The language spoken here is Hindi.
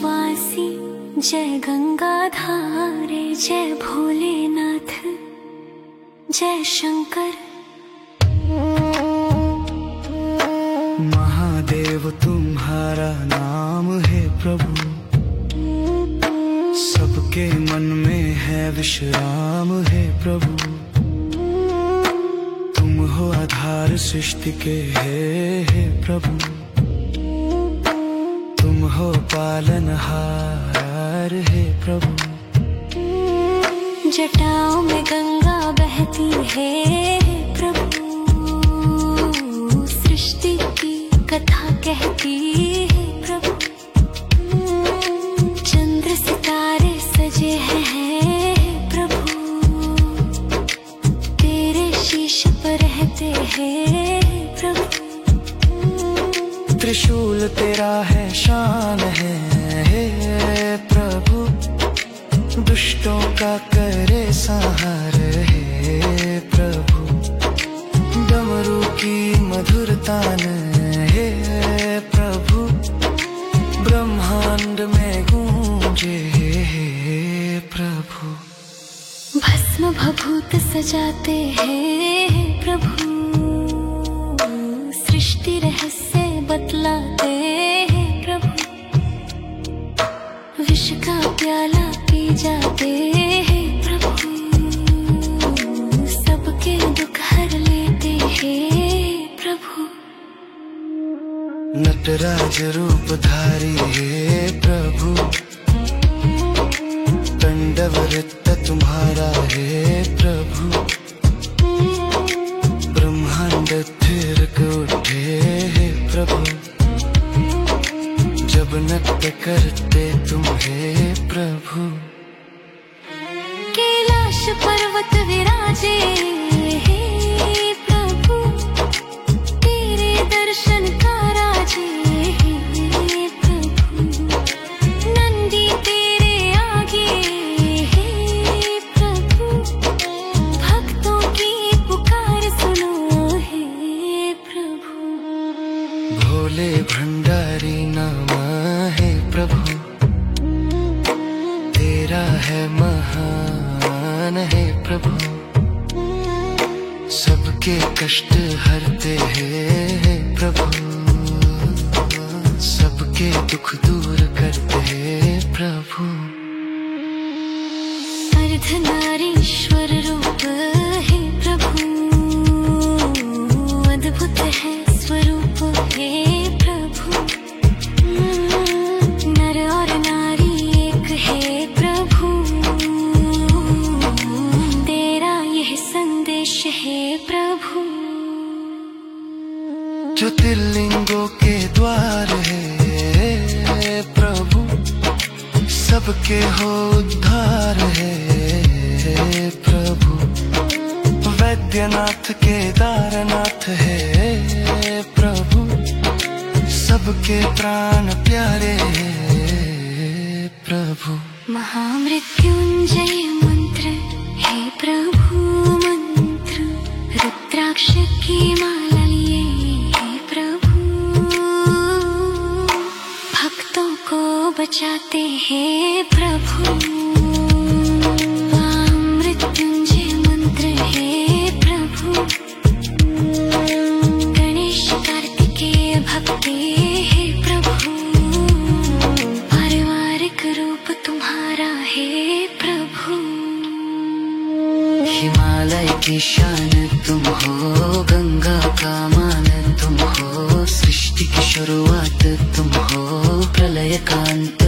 वासी, जय गंगाधारे, जय भोलेनाथ, जय शंकर। महादेव तुम्हारा नाम है प्रभु, सबके मन में है विश्राम है प्रभु। तुम हो आधार सृष्टि के है प्रभु, तुम हो पालनहार है प्रभु। जटाओं में गंगा बहती है प्रभु, सृष्टि की कथा कहती है प्रभु। चंद्र सितारे सजे हैं प्रभु, तेरे शीश पर रहते हैं प्रभु। त्रिशूल तेरा है शान है प्रभु, दुष्टों का करे संहार है प्रभु। डमरू की मधुर तान है प्रभु, ब्रह्मांड में गूंजे प्रभु। भस्म भभूत सजाते हैं प्रभु, सृष्टि रहस्य बतलाते हैं प्रभु। विष का प्याला पी जाते हैं प्रभु, सबके दुख हर लेते हैं प्रभु। नटराज रूप धारी है प्रभु, तांडव नृत्य तुम्हारा है प्रभु। ब्रह्मांड थिरक उठे है प्रभु, जब नृत्य करते तुम है प्रभु। कैलाश पर्वत विराजे हे प्रभु, तेरे दर्शन का राजे हे प्रभु। नंदी तेरे आगे हे प्रभु, भक्तों की पुकार सुनो हे प्रभु। भोले भंडारी नाम है प्रभु, तेरा है महान है प्रभु। सबके कष्ट हरते हैं प्रभु, सबके दुख दूर करते हैं प्रभु। अर्धनारीश्वर रूप है प्रभु, अद्भुत है स्वरूप है प्रभु। नर और नारी एक है प्रभु, तेरा यह संदेश है प्रभु। ज्योतिर्लिंगों के द्वार है प्रभु, सबके हो उद्धार है प्रभु। वैद्यनाथ केदारनाथ है प्रभु, सबके प्राण प्यारे प्रभु। महामृत्युंजय मंत्र है प्रभु मंत्र, रुद्राक्ष की माला लिए है प्रभु, भक्तों को बचाते हैं प्रभु। महामृत्युंजय मंत्र है प्रभु, गणेश कार्तिकेय भक्ति है प्रभु, पारिवारिक रूप तुम्हारा है प्रभु। हिमालय की शान तुम हो, गंगा का मान तुम हो, सृष्टि की शुरुआत तुम हो, प्रलय का अंत